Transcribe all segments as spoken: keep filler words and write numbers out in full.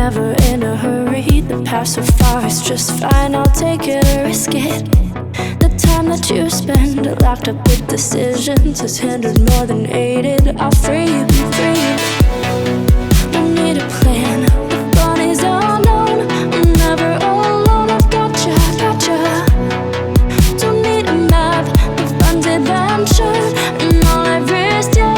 never in a hurry. The past so far is just fine. I'll take it or risk it. The time that you spend locked up with decisions has hindered more than aided. I'll free you, free you. Don't need a plan. The fun is unknown. I'm never alone. I've gotcha, gotcha. Don't need a map. The fun's adventure. And all I've risked, yeah.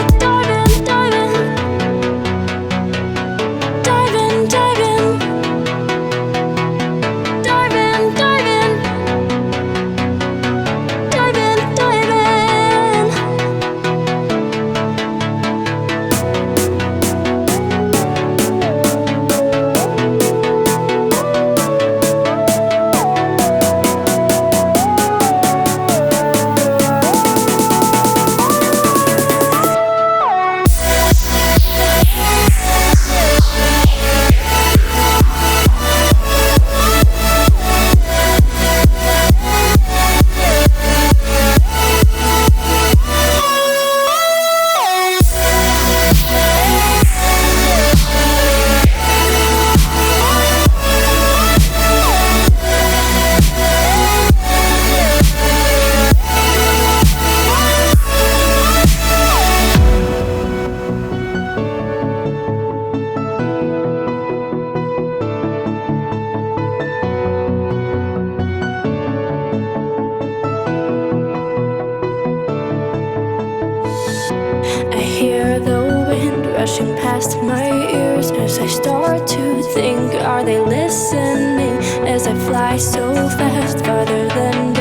Rushing past my ears as I start to think, are they listening? As I fly so fast, farther than